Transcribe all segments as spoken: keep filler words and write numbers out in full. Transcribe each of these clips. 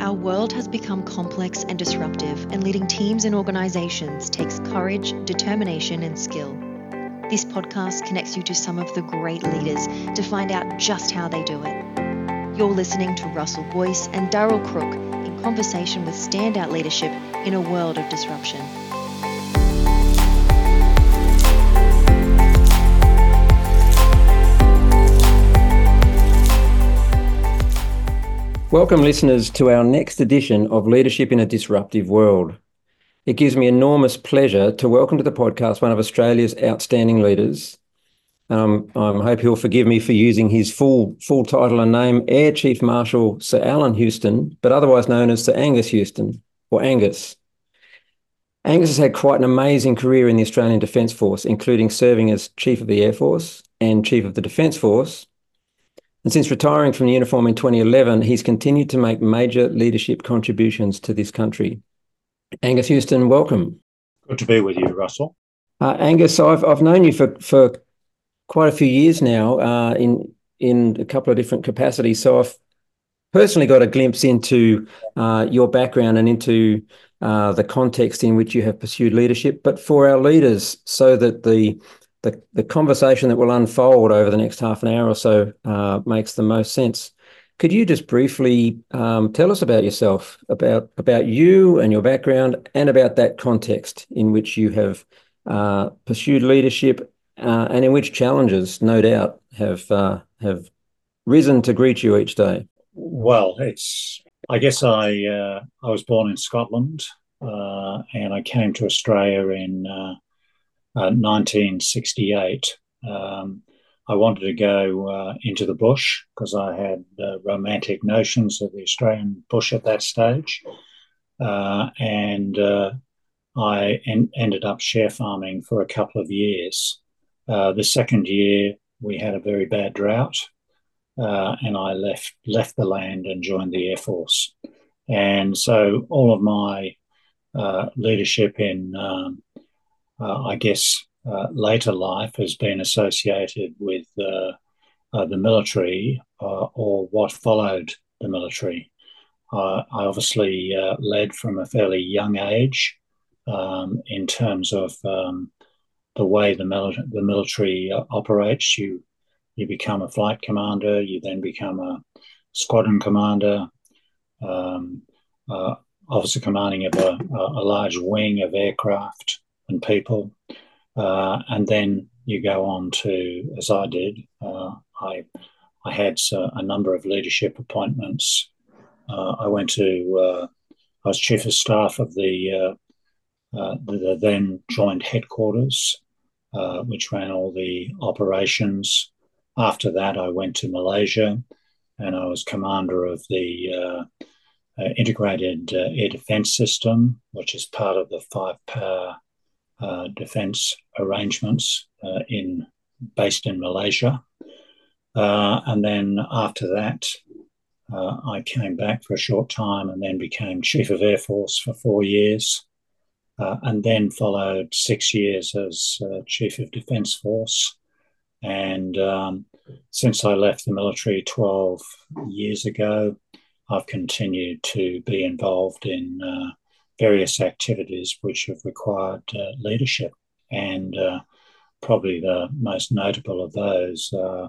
Our world has become complex and disruptive, and leading teams and organizations takes courage, determination, and skill. This podcast connects you to some of the great leaders to find out just how they do it. You're listening to Russell Boyce and Daryl Crook in conversation with standout leadership in a world of disruption. Welcome, listeners, to our next edition of Leadership in a Disruptive World. It gives me enormous pleasure to welcome to the podcast one of Australia's outstanding leaders. Um, I hope he'll forgive me for using his full full title and name, Air Chief Marshal Sir Alan Houston, but otherwise known as Sir Angus Houston, or Angus. Angus has had quite an amazing career in the Australian Defence Force, including serving as Chief of the Air Force and Chief of the Defence Force. And since retiring from the uniform in twenty eleven, he's continued to make major leadership contributions to this country. Angus Houston, welcome. Good to be with you, Russell. Uh, Angus, I've I've known you for, for quite a few years now uh, in in a couple of different capacities. So I've personally got a glimpse into uh, your background and into uh, the context in which you have pursued leadership. But for our leaders, so that the The, the conversation that will unfold over the next half an hour or so uh, makes the most sense. Could you just briefly um, tell us about yourself, about about you and your background, and about that context in which you have uh, pursued leadership uh, and in which challenges, no doubt, have uh, have risen to greet you each day? Well, it's. I guess I uh, I was born in Scotland, uh, and I came to Australia in Uh, Uh, nineteen sixty-eight. Um, I wanted to go uh, into the bush because I had uh, romantic notions of the Australian bush at that stage. Uh, and uh, I en- ended up share farming for a couple of years. Uh, the second year, we had a very bad drought, uh, and I left, left the land and joined the Air Force. And so all of my uh, leadership in um, Uh, I guess uh, later life has been associated with uh, uh, the military uh, or what followed the military. Uh, I obviously uh, led from a fairly young age um, in terms of um, the way the, mil- the military uh, operates. You you become a flight commander, you then become a squadron commander, um, uh, officer commanding of a, a large wing of aircraft and people, uh, and then you go on to, as I did, uh, I I had uh, a number of leadership appointments. Uh, I went to, uh, I was chief of staff of the, uh, uh, the, the then joint headquarters, uh, which ran all the operations. After that, I went to Malaysia, and I was commander of the uh, uh, integrated uh, air defence system, which is part of the five power Uh, defence arrangements uh, in based in Malaysia. Uh, and then after that, uh, I came back for a short time and then became Chief of Air Force for four years, uh, and then followed six years as uh, Chief of Defence Force. And um, since I left the military twelve years ago, I've continued to be involved in uh, various activities which have required uh, leadership. And uh, probably the most notable of those are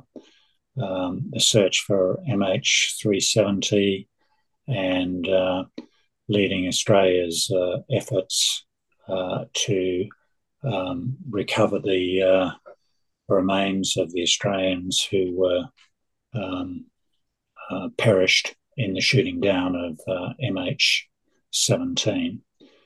um, the search for M H three seventy and uh, leading Australia's uh, efforts uh, to um, recover the uh, remains of the Australians who were um, uh, perished in the shooting down of uh, M H seventeen.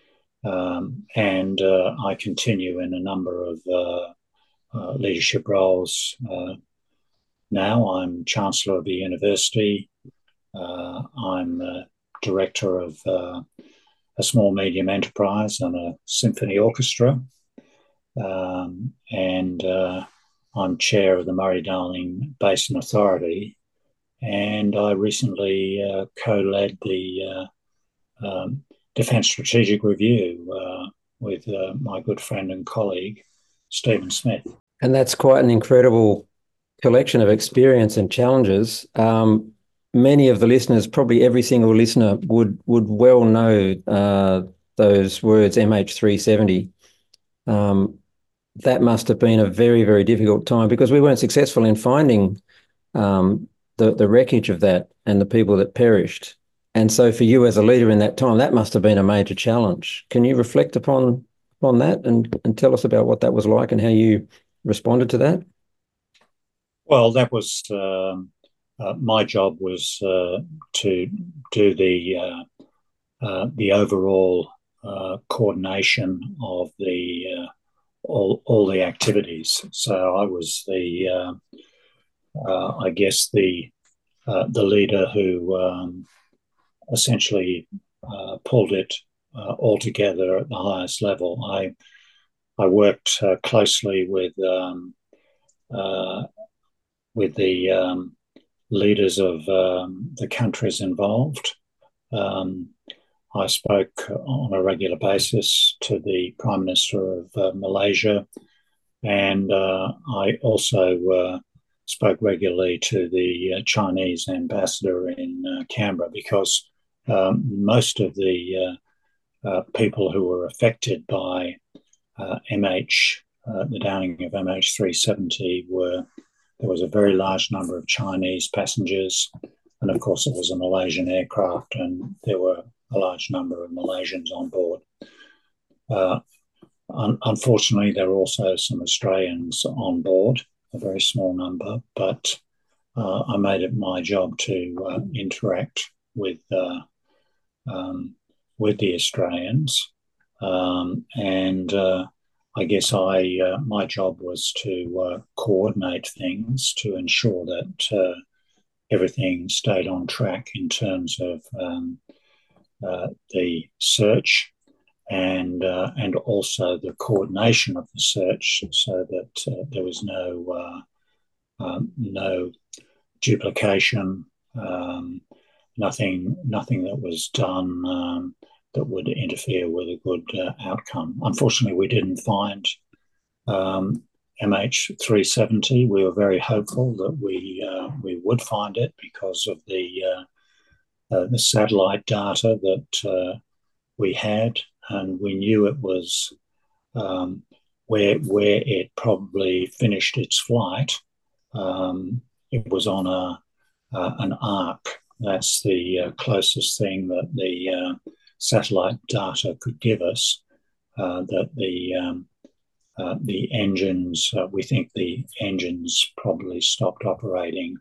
Um, and uh, I continue in a number of uh, uh, leadership roles. Uh, now I'm Chancellor of the University. Uh, I'm uh, Director of uh, a small medium enterprise and a symphony orchestra. Um, and uh, I'm Chair of the Murray-Darling Basin Authority. And I recently uh, co-led the uh, um, Defence Strategic Review uh, with uh, my good friend and colleague, Stephen Smith. And that's quite an incredible collection of experience and challenges. Um, many of the listeners, probably every single listener, would would well know uh, those words M H three seventy. Um, that must have been a very, very difficult time because we weren't successful in finding um, the the wreckage of that and the people that perished. And so, for you as a leader in that time, that must have been a major challenge. Can you reflect upon upon that and and tell us about what that was like and how you responded to that? Well, that was um, uh, my job was uh, to do the uh, uh, the overall uh, coordination of the uh, all all the activities. So I was the uh, uh, I guess the uh, the leader who um, essentially uh, pulled it uh, all together at the highest level. I I worked uh, closely with um, uh, with the um, leaders of um, the countries involved. Um, I spoke on a regular basis to the Prime Minister of uh, Malaysia, and uh, I also uh, spoke regularly to the uh, Chinese ambassador in uh, Canberra because um, most of the uh, uh, people who were affected by uh, M H, uh, the downing of M H three seventy, were there was a very large number of Chinese passengers, and of course it was a Malaysian aircraft, and there were a large number of Malaysians on board. Uh, un- unfortunately, there were also some Australians on board, a very small number, but uh, I made it my job to uh, interact with uh, um, with the Australians, um, and uh, I guess I uh, my job was to uh, coordinate things to ensure that uh, everything stayed on track in terms of um, uh, the search and uh, and also the coordination of the search, so that uh, there was no uh, um, no duplication, um, nothing nothing that was done um, that would interfere with a good uh, outcome. Unfortunately, we didn't find um, M H three seventy. We were very hopeful that we uh, we would find it because of the uh, uh, the satellite data that uh, we had, and we knew it was um, where where it probably finished its flight. Um, it was on a uh, an arc. That's the uh, closest thing that the uh, satellite data could give us. Uh, that the um, uh, the engines, uh, we think the engines probably stopped operating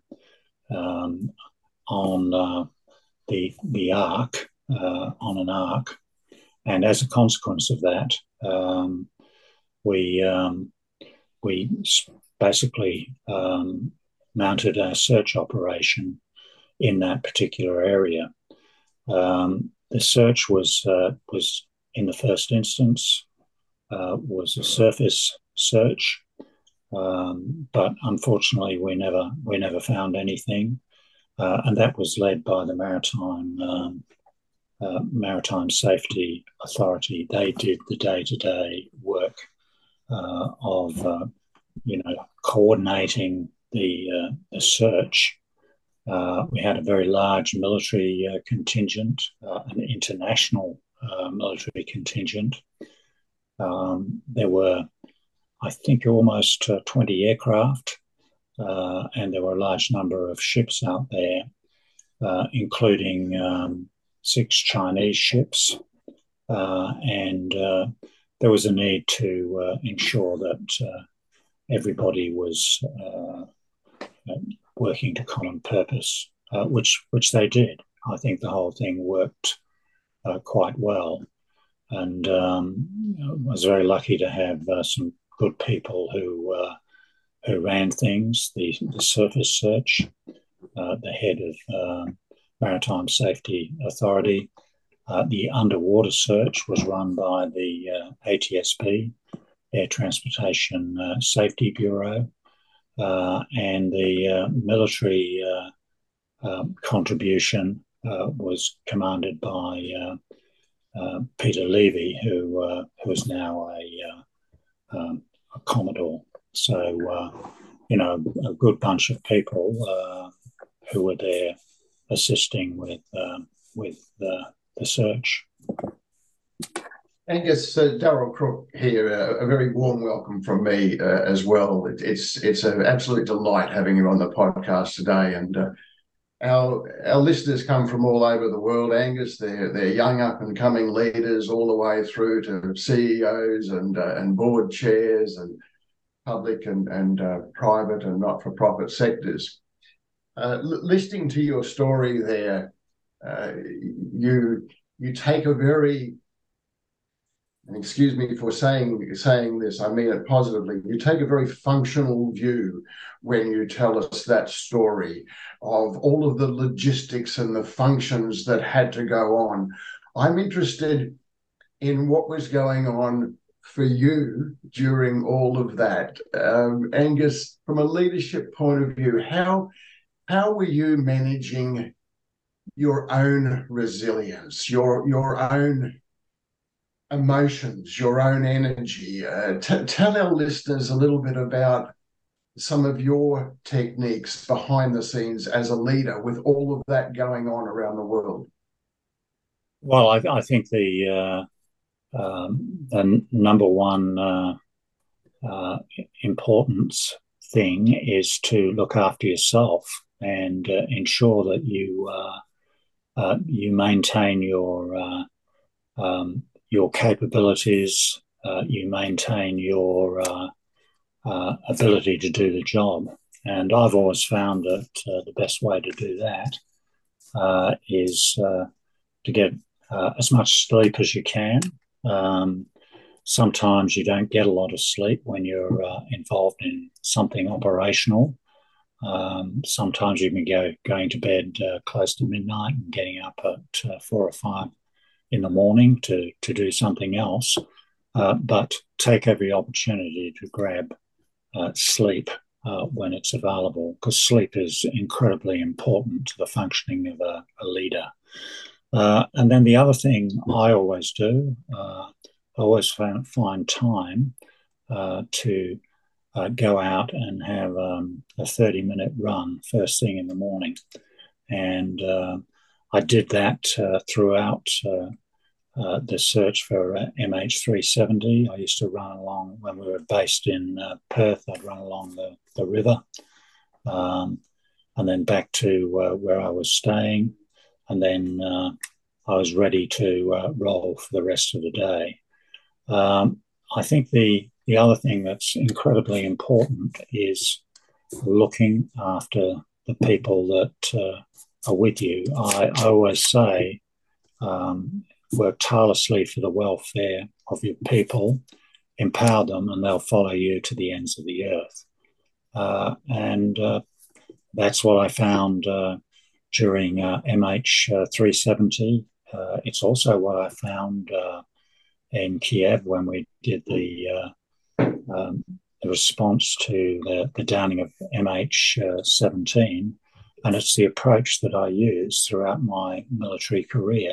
um, on uh, the the arc uh, on an arc, and as a consequence of that, um, we um, we basically um, mounted a search operation in that particular area. Um, the search was uh, was in the first instance uh, was a surface search, um, but unfortunately we never we never found anything, uh, and that was led by the Maritime um, uh, Maritime Safety Authority. They did the day-to-day work uh, of uh, you know coordinating the uh, the search. Uh, we had a very large military uh, contingent, uh, an international uh, military contingent. Um, there were, I think, almost uh, twenty aircraft, uh, and there were a large number of ships out there, uh, including um, six Chinese ships. Uh, and uh, there was a need to uh, ensure that uh, everybody was uh, working to common purpose, uh, which which they did. I think the whole thing worked uh, quite well, and um, I was very lucky to have uh, some good people who uh, who ran things. The, the surface search, uh, the head of uh, Maritime Safety Authority. Uh, the underwater search was run by the uh, A T S B, Air Transportation uh, Safety Bureau. Uh, and the uh, military uh, uh, contribution uh, was commanded by uh, uh, Peter Levy, who uh, who is now a, uh, um, a Commodore. So, uh, you know, a good bunch of people uh, who were there assisting with um, with uh, the search. Angus, uh, Darryl Crook here. Uh, a very warm welcome from me uh, as well. It, it's it's an absolute delight having you on the podcast today. And uh, our our listeners come from all over the world, Angus. They're they're young up and coming leaders, all the way through to C E Os and uh, and board chairs and public and and uh, private and not for profit sectors. Uh, listening to your story there, uh, you you take a very, and excuse me for saying saying this, I mean it positively, you take a very functional view when you tell us that story of all of the logistics and the functions that had to go on. I'm interested in what was going on for you during all of that. Um, Angus, from a leadership point of view, how, how were you managing your own resilience, your, your own emotions, your own energy? Uh, t- tell our listeners a little bit about some of your techniques behind the scenes as a leader with all of that going on around the world. Well, I, I think the, uh, um, the number one uh, uh, importance thing is to look after yourself and uh, ensure that you uh, uh, you maintain your uh, um, your capabilities, uh, you maintain your uh, uh, ability to do the job. And I've always found that uh, the best way to do that uh, is uh, to get uh, as much sleep as you can. Um, sometimes you don't get a lot of sleep when you're uh, involved in something operational. Um, sometimes you can go going to bed uh, close to midnight and getting up at uh, four or five in the morning to, to do something else, uh, but take every opportunity to grab uh, sleep uh, when it's available, because sleep is incredibly important to the functioning of a, a leader. Uh, and then the other thing I always do, uh, I always find, find time uh, to uh, go out and have um, a thirty-minute run first thing in the morning. And uh, I did that uh, throughout uh, uh, the search for uh, M H three seventy. I used to run along, when we were based in uh, Perth, I'd run along the, the river um, and then back to uh, where I was staying. And then uh, I was ready to uh, roll for the rest of the day. Um, I think the, the other thing that's incredibly important is looking after the people that uh, are with you. I, I always say, um, work tirelessly for the welfare of your people, empower them, and they'll follow you to the ends of the earth. Uh, and uh, that's what I found uh, during uh, M H three seventy. Uh, it's also what I found uh, in Kiev when we did the, uh, um, the response to the, the downing of M H seventeen. And it's the approach that I use throughout my military career.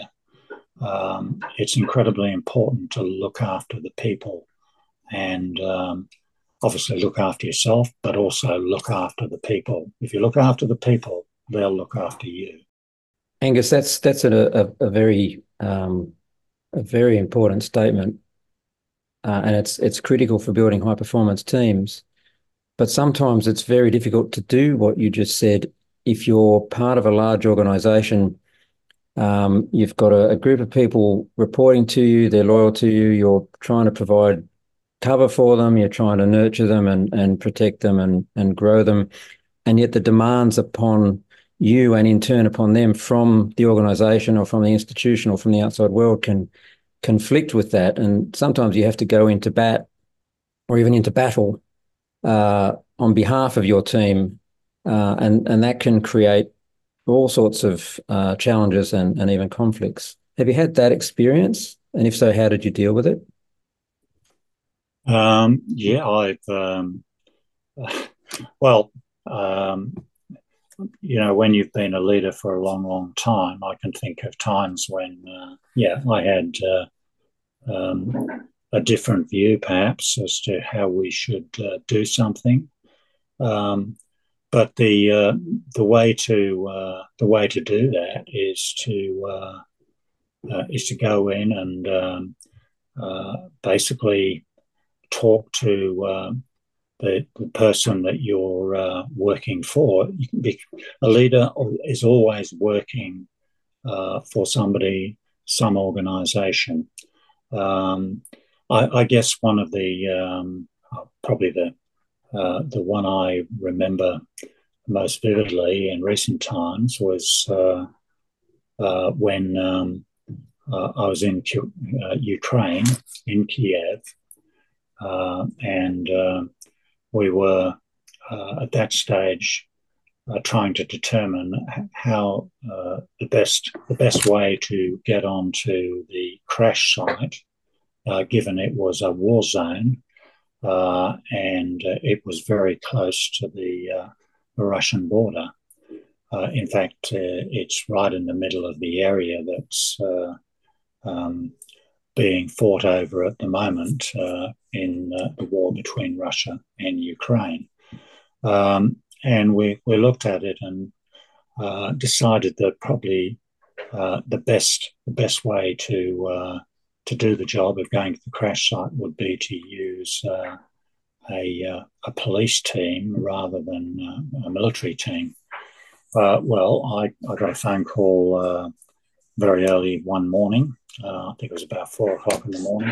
Um, it's incredibly important to look after the people and um, obviously look after yourself, but also look after the people. If you look after the people, they'll look after you. Angus, that's that's a, a, a very um, a very important statement, uh, and it's it's critical for building high performance teams. But sometimes it's very difficult to do what you just said if you're part of a large organisation. Um, you've got a, a group of people reporting to you, they're loyal to you, you're trying to provide cover for them, you're trying to nurture them and, and protect them and, and grow them. And yet the demands upon you and in turn upon them from the organisation or from the institution or from the outside world can conflict with that. And sometimes you have to go into bat or even into battle uh, on behalf of your team. Uh, and, and that can create all sorts of uh, challenges and, and even conflicts. Have you had that experience? And if so, how did you deal with it? Um, yeah, I've, um, well, um, you know, when you've been a leader for a long, long time, I can think of times when, uh, yeah, I had uh, um, a different view perhaps as to how we should uh, do something. Um, but the uh, the way to uh, the way to do that is to uh, uh, is to go in and um, uh, basically talk to uh, the, the person that you're uh, working for. You can be, a leader is always working uh, for somebody, some organisation. Um, I, I guess one of the um, probably the uh, the one I remember most vividly in recent times was uh, uh, when um, uh, I was in uh, Ukraine, in Kiev, uh, and uh, we were uh, at that stage uh, trying to determine how uh, the best the best way to get onto the crash site, uh, given it was a war zone uh, and uh, it was very close to the, uh, the Russian border. Uh, in fact, uh, it's right in the middle of the area that's uh, um, being fought over at the moment uh, in uh, the war between Russia and Ukraine. Um, and we, we looked at it and uh, decided that probably uh, the best the best way to uh, to do the job of going to the crash site would be to use uh, a uh, a police team rather than uh, a military team. Uh, well, I, I got a phone call uh, very early one morning. Uh, I think it was about four o'clock in the morning.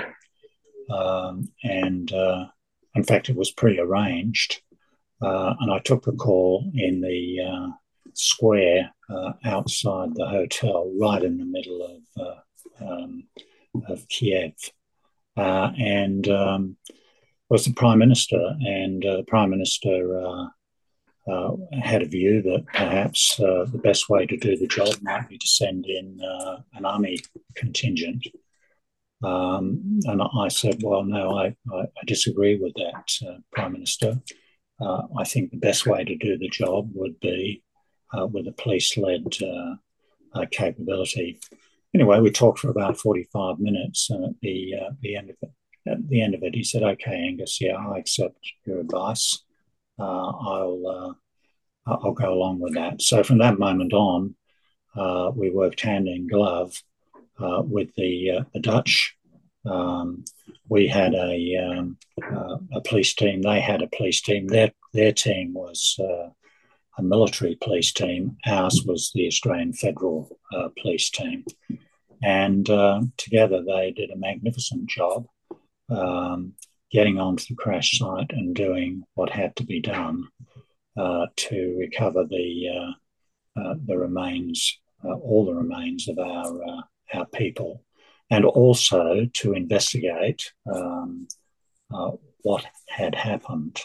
Um, and uh, in fact, it was pre-arranged. Uh, and I took the call in the uh, square uh, outside the hotel, right in the middle of, uh, um, of Kiev. Uh, and um, was the Prime Minister. And uh, the Prime Minister uh, uh, had a view that perhaps uh, the best way to do the job might be to send in uh, an army contingent. Um, and I said, well, no, I, I, I disagree with that, uh, Prime Minister. Uh, I think the best way to do the job would be uh, with a police-led uh, uh, capability. Anyway, we talked for about forty-five minutes, and at the uh, the end of it, at the end of it, he said, "Okay, Angus, yeah, I accept your advice. Uh, I'll uh, I'll go along with that." So from that moment on, uh, we worked hand in glove uh, with the uh, the Dutch. Um, we had a um, uh, a police team. They had a police team. Their their team was uh, a military police team. Ours was the Australian Federal uh, Police team, and uh, together they did a magnificent job um, getting onto the crash site and doing what had to be done uh, to recover the uh, uh, the remains, uh, all the remains of our uh, our people. And also to investigate um, uh, what had happened.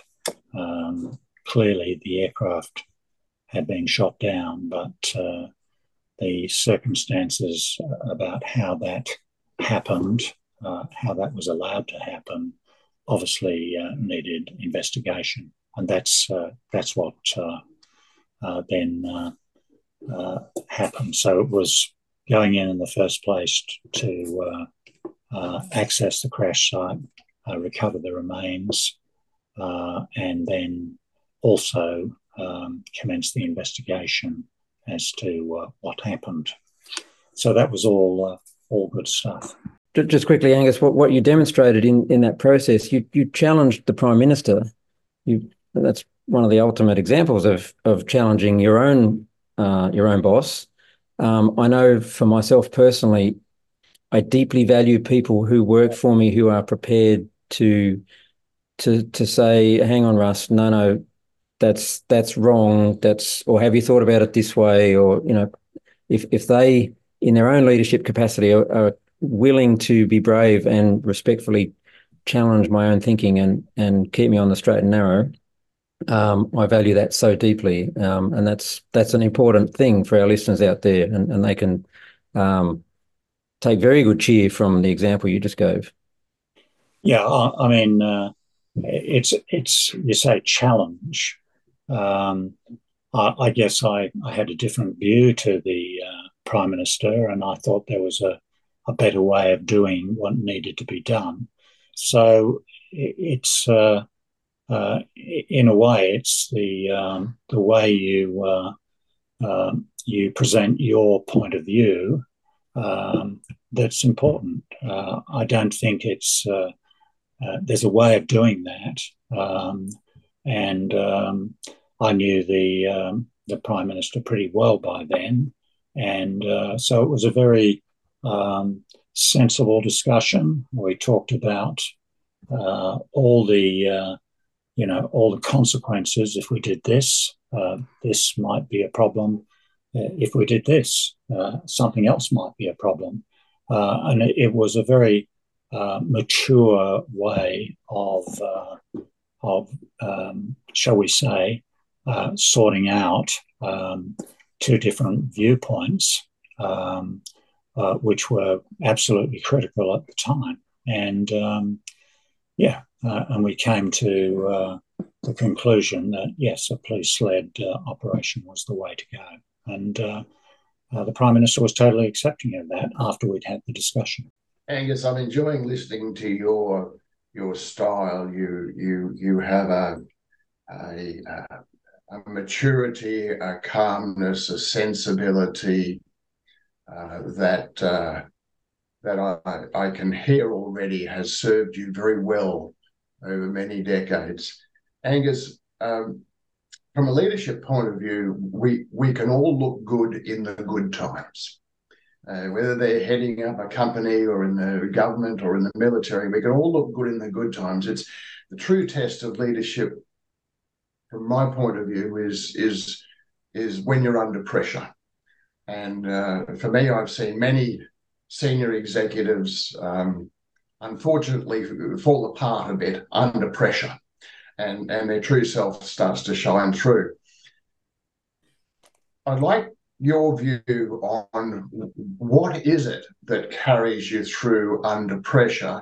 Um, clearly, the aircraft had been shot down, but uh, the circumstances about how that happened, uh, how that was allowed to happen, obviously uh, needed investigation, and that's uh, that's what uh, uh, then uh, uh, happened. So it was going in in the first place to uh, uh, access the crash site, uh, recover the remains, uh, and then also um, commence the investigation as to uh, what happened. So that was all uh, all good stuff. Just quickly, Angus, what, what you demonstrated in, in that process, you you challenged the Prime Minister. You that's one of the ultimate examples of of challenging your own uh, your own boss. Um, I know for myself personally, I deeply value people who work for me who are prepared to to to say, "Hang on, Russ, no, no, that's that's wrong. That's or have you thought about it this way?" Or you know, if if they in their own leadership capacity are, are willing to be brave and respectfully challenge my own thinking and and keep me on the straight and narrow. Um, I value that so deeply, um, and that's that's an important thing for our listeners out there, and, and they can um, take very good cheer from the example you just gave. Yeah, I, I mean, uh, it's it's you say challenge. Um, I, I guess I, I had a different view to the uh, Prime Minister, and I thought there was a, a better way of doing what needed to be done. So it, it's. Uh, uh, in a way, it's the um, the way you uh, uh, you present your point of view um, that's important. Uh, I don't think it's uh, uh, there's a way of doing that, um, and um, I knew the um, the Prime Minister pretty well by then, and uh, so it was a very um, sensible discussion. We talked about uh, all the uh, you know all the consequences if we did this. Uh, this might be a problem. Uh, if we did this, uh, something else might be a problem. Uh, and it, it was a very uh, mature way of, uh, of um, shall we say, uh, sorting out um, two different viewpoints, um, uh, which were absolutely critical at the time. And um, yeah, uh, and we came to uh, the conclusion that, yes, a police-led uh, operation was the way to go. And uh, uh, the Prime Minister was totally accepting of that after we'd had the discussion. Angus, I'm enjoying listening to your your style. You you you have a a, a maturity, a calmness, a sensibility uh, that uh, that I, I can hear already has served you very well over many decades. Angus, um, from a leadership point of view, we, we can all look good in the good times. Uh, whether they're heading up a company or in the government or in the military, we can all look good in the good times. It's the true test of leadership, from my point of view, is, is, is when you're under pressure. And uh, for me, I've seen many senior executives, um, unfortunately, fall apart a bit under pressure. And, and their true self starts to shine through. I'd like your view on what is it that carries you through under pressure.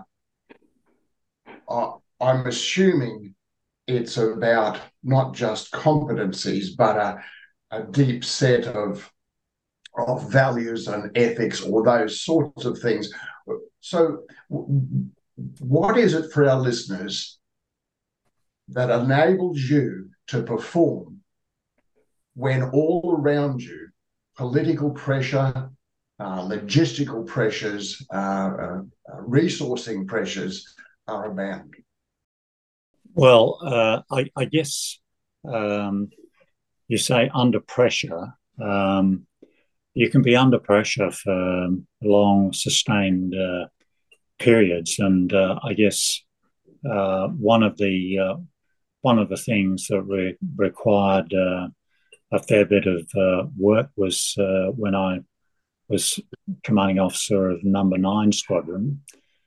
Uh, I'm assuming it's about not just competencies, but a, a deep set of, of values and ethics or those sorts of things. So what is it for our listeners that enables you to perform when all around you political pressure, uh, logistical pressures, uh, uh, resourcing pressures are abound? Well, uh, I, I guess um, you say under pressure. Um, you can be under pressure for long, sustained uh, periods, and uh, I guess uh, one of the uh, one of the things that re- required uh, a fair bit of uh, work was uh, when I was commanding officer of Number Nine Squadron,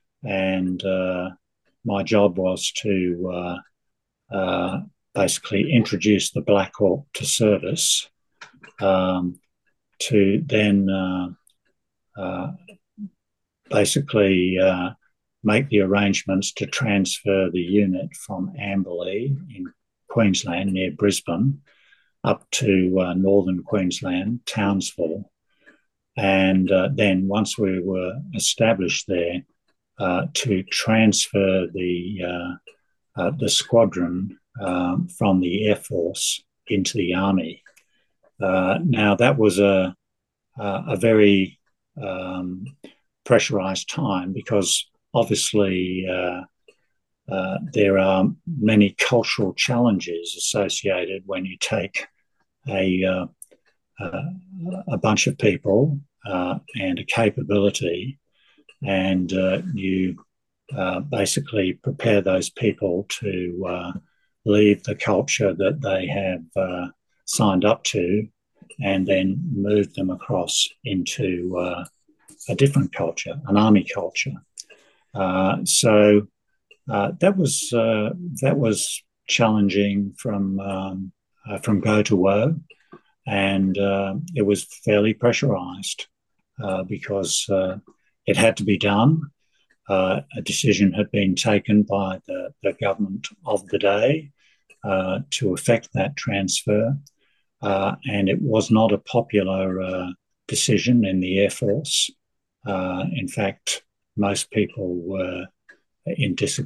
and uh, my job was to uh, uh, basically introduce the Black Hawk to service, um, to then uh, uh, basically uh, make the arrangements to transfer the unit from Amberley in Queensland near Brisbane up to uh, northern Queensland, Townsville. And uh, then once we were established there, uh, to transfer the uh, uh, the squadron um, from the Air Force into the Army. Uh, now that was a a, a very um, pressurized time, because obviously uh, uh, there are many cultural challenges associated when you take a uh, uh, a bunch of people uh, and a capability, and uh, you uh, basically prepare those people to uh, leave the culture that they have uh, signed up to, and then move them across into uh, a different culture, an army culture. Uh, so uh, that was uh, that was challenging from um, uh, from go to woe, and uh, it was fairly pressurized uh, because uh, it had to be done. Uh, a decision had been taken by the, the government of the day uh, to effect that transfer, uh, and it was not a popular uh, decision in the Air Force. Uh, in fact, most people were in dis-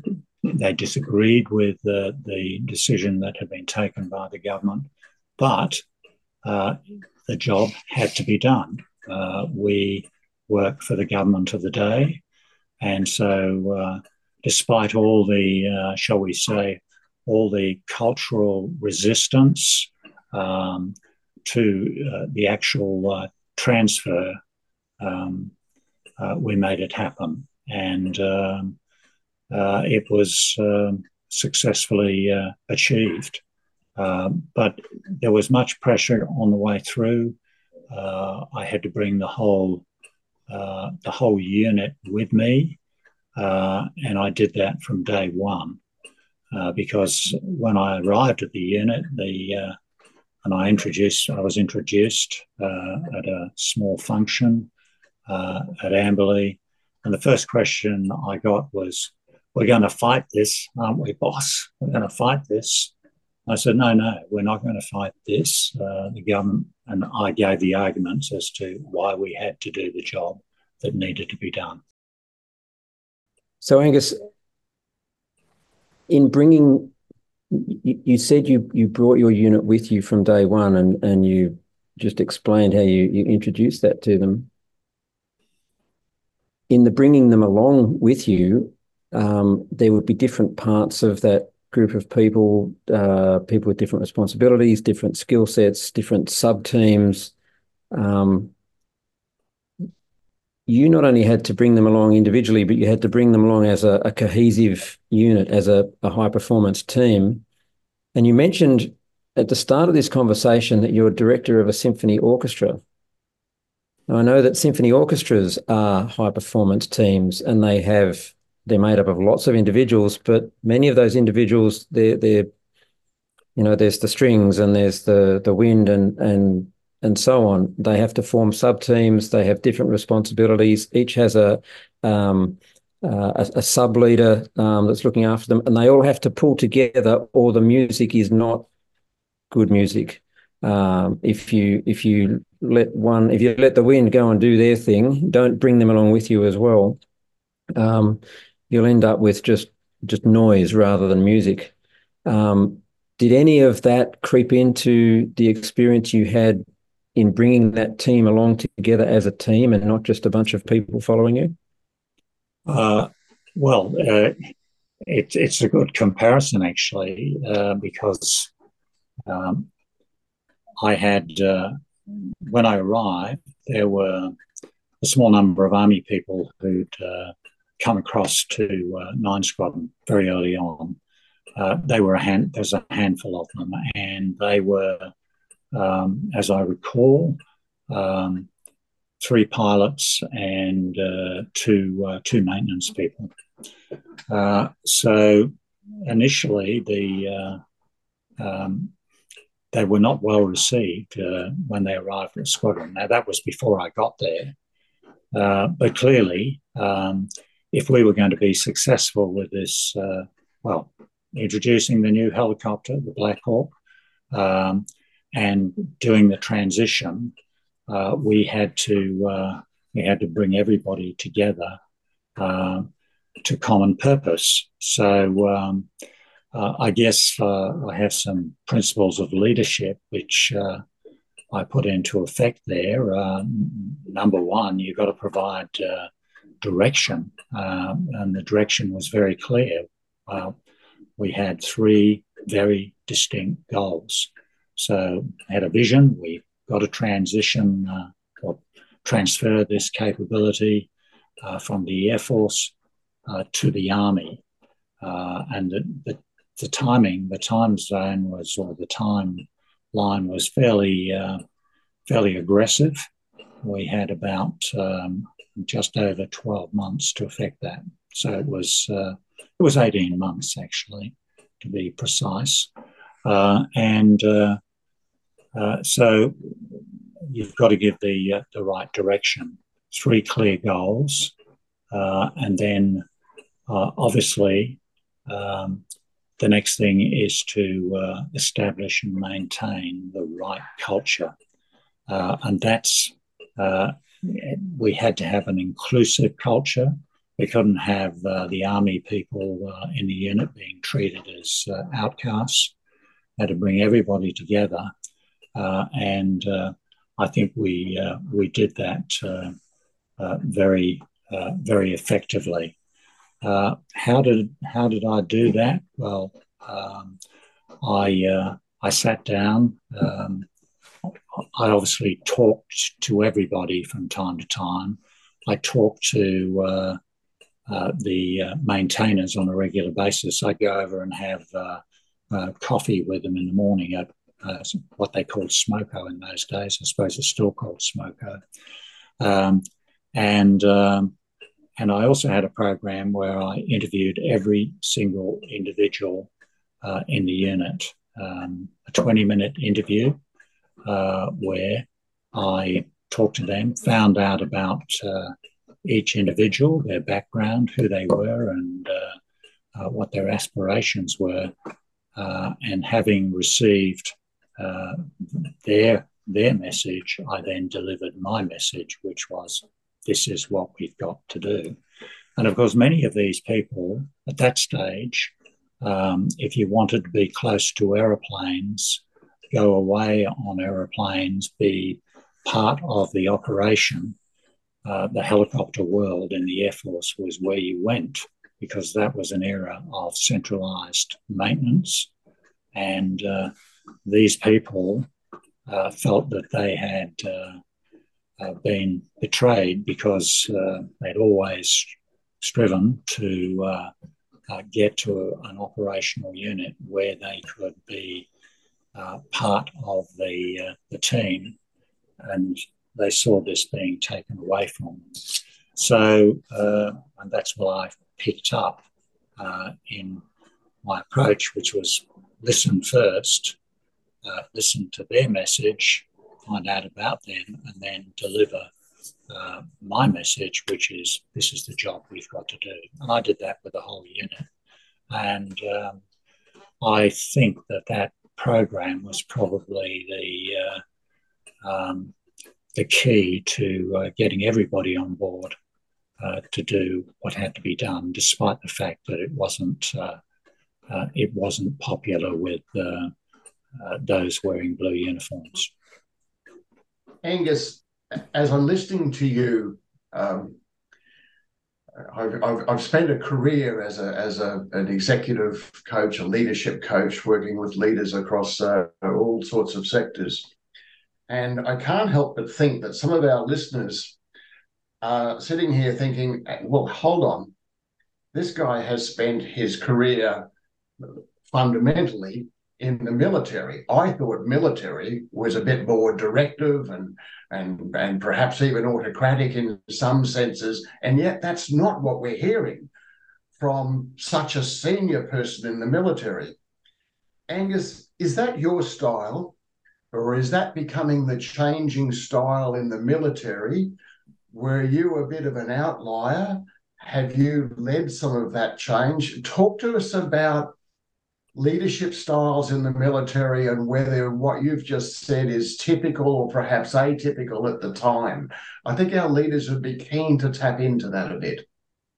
they disagreed with uh, the decision that had been taken by the government, but uh, the job had to be done. Uh, we worked for the government of the day, and so uh, despite all the, uh, shall we say, all the cultural resistance um, to uh, the actual uh, transfer, um, uh, we made it happen. And um, uh, it was um, successfully uh, achieved. Uh, but there was much pressure on the way through. Uh, I had to bring the whole uh, the whole unit with me, uh, and I did that from day one. Uh, because when I arrived at the unit, the uh, and I introduced, I was introduced uh, at a small function uh, at Amberley, and the first question I got was, "We're going to fight this, aren't we, boss? We're going to fight this." I said, "No, no, we're not going to fight this." Uh, the government, and I gave the arguments as to why we had to do the job that needed to be done. So, Angus, in bringing, you, you said you you brought your unit with you from day one, and and you just explained how you, you introduced that to them. In the bringing them along with you, um, there would be different parts of that group of people, uh, people with different responsibilities, different skill sets, different sub-teams. Um, you not only had to bring them along individually, but you had to bring them along as a, a cohesive unit, as a, a high-performance team. And you mentioned at the start of this conversation that you're director of a symphony orchestra. Now, I know that symphony orchestras are high-performance teams, and they have they're made up of lots of individuals, but many of those individuals, they're, they're you know, there's the strings and there's the the wind and and and so on. They have to form sub-teams. They have different responsibilities. Each has a um, uh, a, a sub-leader um, that's looking after them, and they all have to pull together, or the music is not good music. Um, if you if you let one, if you let the wind go and do their thing, don't bring them along with you as well. Um, you'll end up with just just noise rather than music. Um, did any of that creep into the experience you had in bringing that team along together as a team and not just a bunch of people following you? Uh, well, uh, it, it's a good comparison, actually, uh, because um, I had, uh, when I arrived, there were a small number of Army people who'd uh, come across to uh, Nine Squadron very early on. Uh, they were a hand, there's a handful of them, and they were, um, as I recall, um, three pilots and uh, two uh, two maintenance people. Uh, so initially, the uh, um, they were not well received uh, when they arrived at Squadron. Now, that was before I got there, uh, but clearly, um, if we were going to be successful with this, uh, well, introducing the new helicopter, the Black Hawk, um, and doing the transition, uh, we had to uh, we had to bring everybody together uh, to common purpose. So um, uh, I guess uh, I have some principles of leadership which uh, I put into effect there. Uh, number one, you've got to provide uh, direction, um, and the direction was very clear. Uh, we had three very distinct goals. So I had a vision. We got to transition uh, or transfer this capability uh, from the Air Force uh, to the Army. Uh, and the, the, the timing, the time zone was, or the timeline was fairly, uh, fairly aggressive. We had about um, just over twelve months to effect that. So it was, uh, it was eighteen months, actually, to be precise. Uh, and uh, uh, so you've got to give the uh, the right direction. Three clear goals, uh, and then uh, obviously um, the next thing is to uh, establish and maintain the right culture, uh, and that's uh, we had to have an inclusive culture. we couldn't have uh, the army people uh, in the unit being treated as uh, outcasts. Had to bring everybody together, uh, and uh, I think we uh, we did that uh, uh, very uh, very effectively. Uh, how did how did I do that? Well, um, I uh, I sat down. Um, I obviously talked to everybody from time to time. I talked to uh, uh, the uh, maintainers on a regular basis. I'd go over and have uh, uh, coffee with them in the morning at uh, what they called smoko in those days. I suppose it's still called smoko. Um, and um, and I also had a program where I interviewed every single individual uh, in the unit, um, a twenty-minute interview uh, where I talked to them, found out about uh, each individual, their background, who they were, and uh, uh, what their aspirations were. Uh, and having received uh, their their message, I then delivered my message, which was, this is what we've got to do. And of course, many of these people at that stage, um, if you wanted to be close to aeroplanes, go away on aeroplanes, be part of the operation, uh, the helicopter world in the Air Force was where you went, because that was an era of centralised maintenance. And uh, these people uh, felt that they had uh, uh, been betrayed because uh, they'd always striven to uh, uh, get to a, an operational unit where they could be uh, part of the, uh, the team, and they saw this being taken away from them. So uh, and that's what I picked up uh, in my approach, which was listen first, uh, listen to their message, find out about them, and then deliver uh, my message, which is, this is the job we've got to do. And I did that with the whole unit. And um, I think that that program was probably the, uh, um, the key to uh, getting everybody on board uh, to do what had to be done, despite the fact that it wasn't uh, uh, it wasn't popular with uh, uh, those wearing blue uniforms. Angus, as I'm listening to you, um, I've, I've, I've spent a career as a as a, an executive coach, a leadership coach, working with leaders across uh, all sorts of sectors. And I can't help but think that some of our listeners are sitting here thinking, well, hold on, this guy has spent his career fundamentally in the military. I thought military was a bit more directive and and and perhaps even autocratic in some senses, and yet that's not what we're hearing from such a senior person in the military. Angus, is that your style, or is that becoming the changing style in the military? Were you a bit of an outlier? Have you led some of that change? Talk to us about leadership styles in the military and whether what you've just said is typical or perhaps atypical at the time. I think our leaders would be keen to tap into that a bit.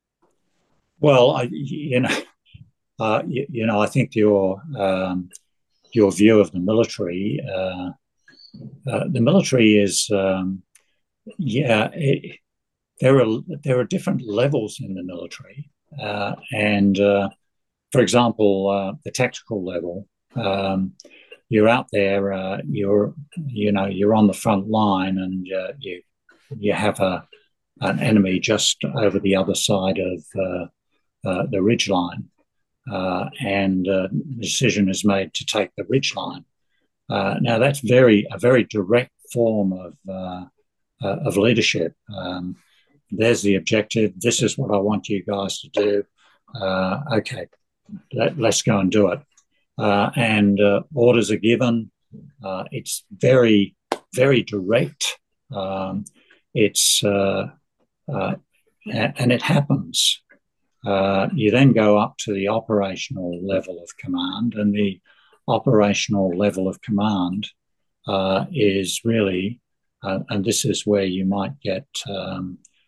Well, I, you know, uh, you, you know, I think your um, your view of the military, uh, uh, the military is, um, yeah, it, there are there are different levels in the military, uh, and. Uh, For example, uh, the tactical level, um, you're out there, uh, you're, you know, you're on the front line, and uh, you you have a an enemy just over the other side of uh, uh, the ridgeline, uh, and uh, the decision is made to take the ridgeline. Uh, now that's very a very direct form of uh, uh, of leadership. Um, there's the objective. This is what I want you guys to do. Uh, okay. Let, let's go and do it. Uh, and uh, orders are given. Uh, it's very, very direct. Um, it's uh, uh, and it happens. Uh, you then go up to the operational level of command, and the operational level of command uh, is really, uh, and this is where you might get um,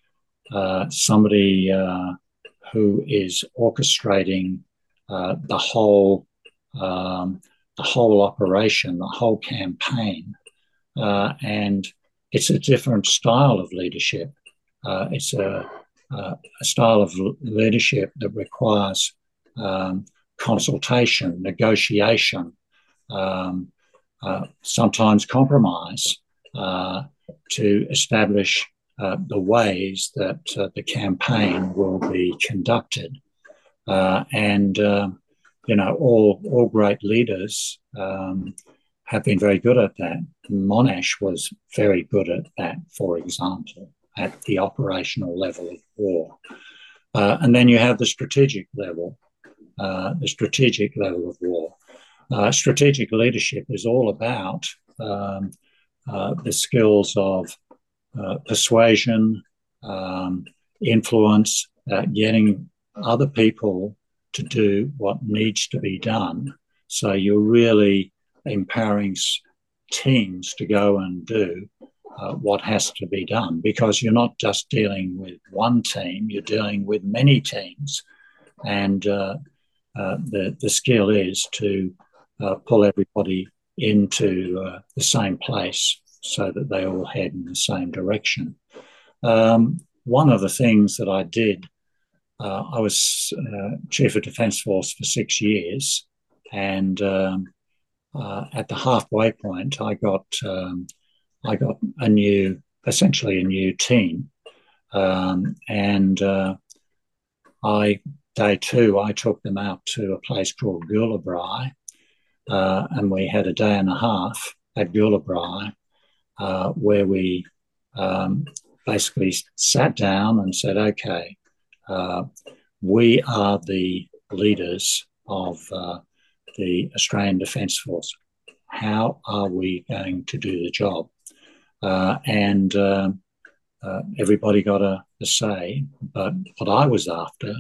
uh, somebody uh, who is orchestrating uh, the whole um, the whole operation, the whole campaign, uh, and it's a different style of leadership. Uh, it's a, a, a style of leadership that requires um, consultation, negotiation, um, uh, sometimes compromise uh, to establish uh, the ways that uh, the campaign will be conducted. Uh, and, uh, you know, all, all great leaders um, have been very good at that. Monash was very good at that, for example, at the operational level of war. Uh, and then you have the strategic level, uh, the strategic level of war. Uh, strategic leadership is all about um, uh, the skills of uh, persuasion, um, influence, uh, getting other people to do what needs to be done. So you're really empowering teams to go and do uh, what has to be done, because you're not just dealing with one team, you're dealing with many teams. And uh, uh, the, the skill is to uh, pull everybody into uh, the same place so that they all head in the same direction. Um, one of the things that I did, uh, I was uh, Chief of Defence Force for six years, and um, uh, at the halfway point, I got um, I got a new, essentially a new team, um, and uh, I day two I took them out to a place called Gulabrai, uh, and we had a day and a half at Gulabrai uh, where we um, basically sat down and said, okay, uh, we are the leaders of uh, the Australian Defence Force. How are we going to do the job? Uh, and uh, uh, everybody got a, a say, but what I was after,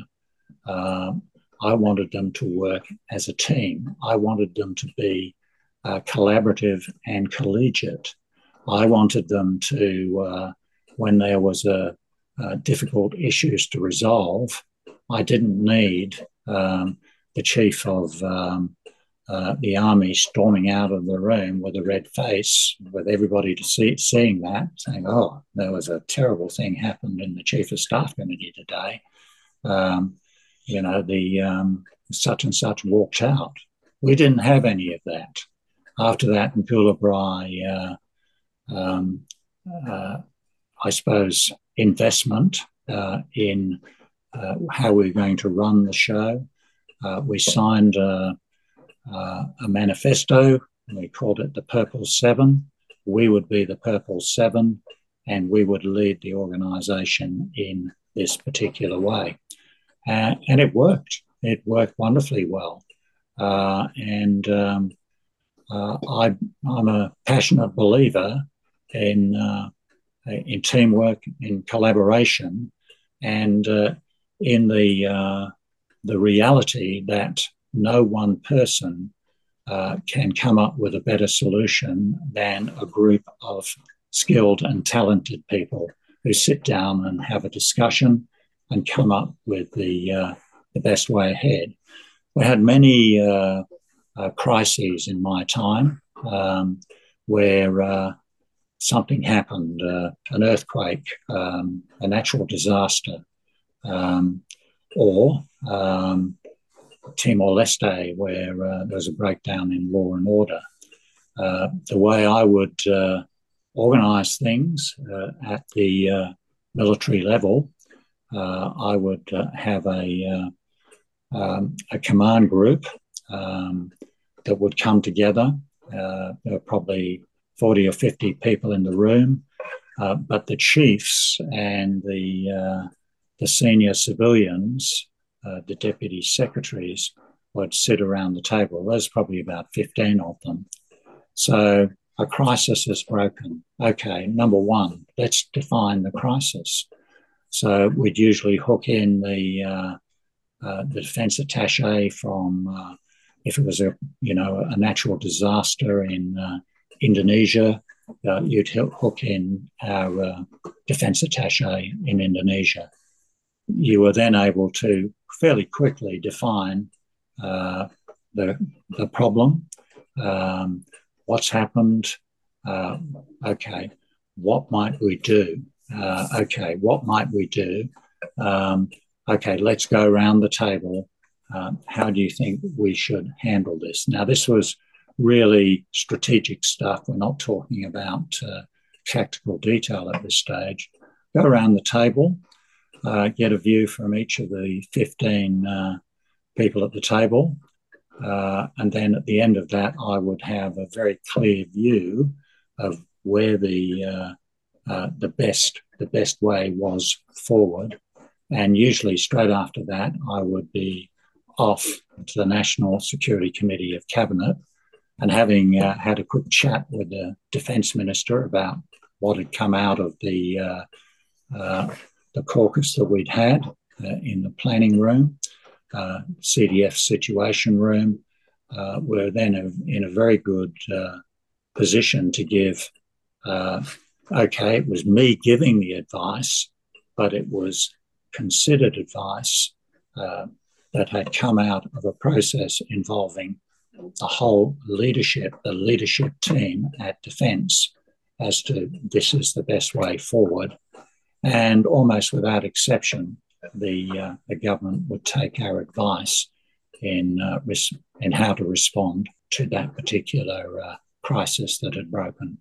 uh, I wanted them to work as a team. I wanted them to be uh, collaborative and collegiate. I wanted them to, uh, when there was a, a difficult issues to resolve, I didn't need um, the chief of um, uh, the army storming out of the room with a red face, with everybody to see seeing that, saying, "Oh, there was a terrible thing happened in the chief of staff committee today. Um, you know, the um, such and such walked out." We didn't have any of that. After that, in Gulabrai, uh, um, uh, I suppose investment uh, in uh, how we're going to run the show. Uh, we signed a, uh, a manifesto, and we called it the Purple Seven. We would be the Purple Seven, and we would lead the organisation in this particular way. Uh, and it worked. It worked wonderfully well. Uh, and um, uh, I, I'm a passionate believer in uh, in teamwork, in collaboration, and uh, in the uh, the reality that no one person uh, can come up with a better solution than a group of skilled and talented people who sit down and have a discussion and come up with the uh, the best way ahead. We had many uh, uh, crises in my time um, where uh, something happened, uh, an earthquake, um, a natural disaster, um, or um, Timor-Leste, where uh, there was a breakdown in law and order. Uh, the way I would uh, organise things uh, at the uh, military level, uh, I would uh, have a, uh, um, a command group um, that would come together. Uh, there were probably forty or fifty people in the room, uh, but the chiefs and the uh, the senior civilians, uh, the deputy secretaries, would sit around the table. There's probably about fifteen of them. So a crisis is broken. Okay, number one, let's define the crisis. So we'd usually hook in the uh, uh, the defence attaché from, uh, if it was a you know a natural disaster in uh, Indonesia, uh, you'd hook in our uh, defence attaché in Indonesia. You were then able to fairly quickly define uh, the, the problem, um, what's happened, uh, okay, what might we do? Uh, okay, what might we do? Um, okay, let's go around the table. Um, how do you think we should handle this? Now, this was really strategic stuff. We're not talking about uh, tactical detail at this stage. Go around the table, uh, get a view from each of the fifteen uh, people at the table, uh, and then at the end of that, I would have a very clear view of where the uh, uh, the best the best way was forward. And usually straight after that, I would be off to the National Security Committee of Cabinet, and having uh, had a quick chat with the Defence Minister about what had come out of the uh, uh, the caucus that we'd had uh, in the planning room, uh, C D F situation room, uh, we're then in a very good uh, position to give, uh, okay, it was me giving the advice, but it was considered advice uh, that had come out of a process involving the whole leadership, the leadership team at Defence, as to this is the best way forward. And almost without exception, the, uh, the government would take our advice in, uh, res- in how to respond to that particular uh, crisis that had broken.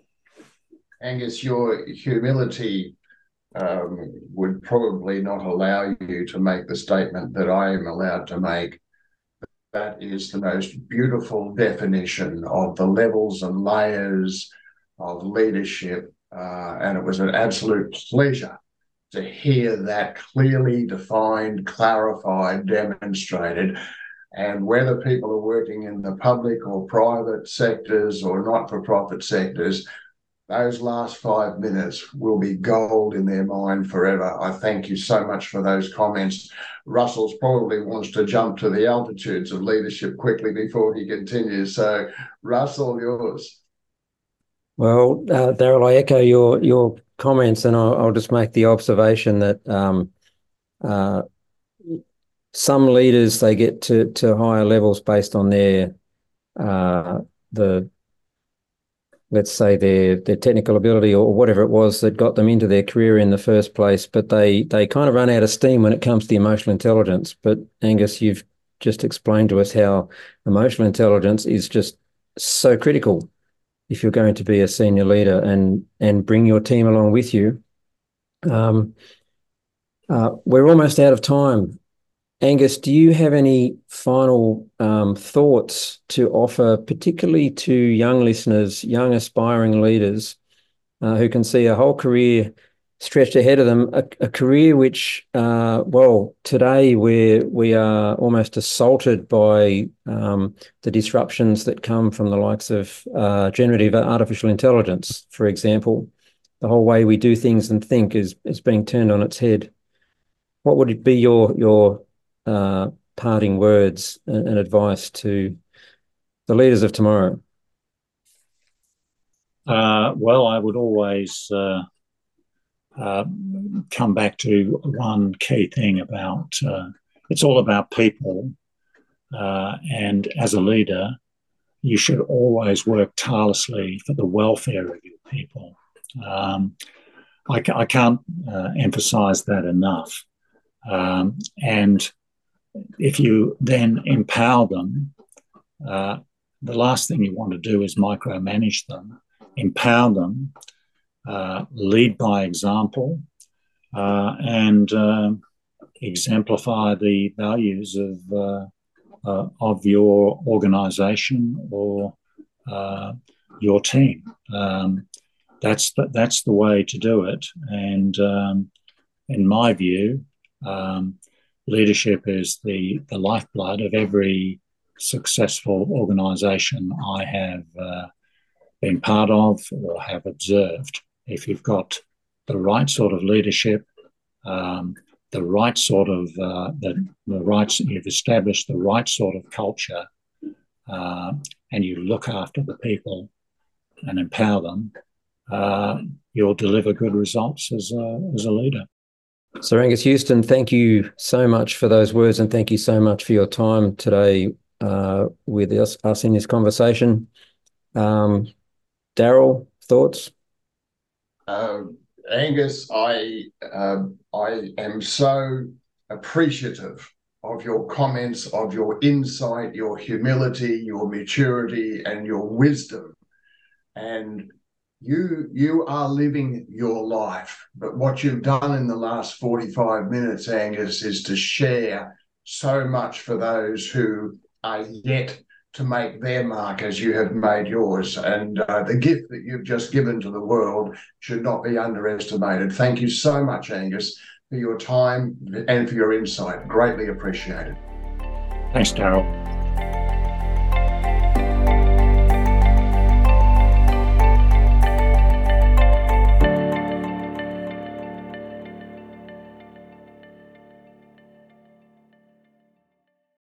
Angus, your humility um, would probably not allow you to make the statement that I am allowed to make. That is the most beautiful definition of the levels and layers of leadership, uh, and it was an absolute pleasure to hear that clearly defined, clarified, demonstrated. And whether people are working in the public or private sectors or not-for-profit sectors, those last five minutes will be gold in their mind forever. I thank you so much for those comments. Russell's probably wants to jump to the altitudes of leadership quickly before he continues. So, Russell, yours. Well, uh, Daryl, I echo your your comments, and I'll, I'll just make the observation that um, uh, some leaders, they get to to higher levels based on their uh, the let's say their their technical ability or whatever it was that got them into their career in the first place, but they they kind of run out of steam when it comes to emotional intelligence. But Angus, you've just explained to us how emotional intelligence is just so critical if you're going to be a senior leader and and bring your team along with you. Um, uh, we're almost out of time. Angus, do you have any final um, thoughts to offer, particularly to young listeners, young aspiring leaders uh, who can see a whole career stretched ahead of them, a, a career which, uh, well, today we're, we are almost assaulted by um, the disruptions that come from the likes of uh, generative artificial intelligence, for example. The whole way we do things and think is, is being turned on its head. What would be your your Uh, parting words and, and advice to the leaders of tomorrow? Uh, well, I would always uh, uh, come back to one key thing about uh, it's all about people. Uh, and as a leader, you should always work tirelessly for the welfare of your people. Um, I, I can't uh, emphasize that enough. Um, and if you then empower them, uh, the last thing you want to do is micromanage them. Empower them, uh, lead by example, uh, and uh, exemplify the values of uh, uh, of your organisation or uh, your team. Um, that's the, that's the way to do it. And um, in my view, um, leadership is the, the lifeblood of every successful organisation I have uh, been part of or have observed. If you've got the right sort of leadership, um, the right sort of, uh, the, the right, you've established the right sort of culture, uh, and you look after the people, and empower them, uh, you'll deliver good results as a, as a leader. Sir Angus Houston, thank you so much for those words, and thank you so much for your time today uh, with us, us in this conversation. Um, Daryl, thoughts? Uh, Angus, I uh, I am so appreciative of your comments, of your insight, your humility, your maturity, and your wisdom. And you you are living your life. But what you've done in the last forty-five minutes, Angus, is to share so much for those who are yet to make their mark as you have made yours. And uh, the gift that you've just given to the world should not be underestimated. Thank you so much, Angus, for your time and for your insight. Greatly appreciated. Thanks, Daryl.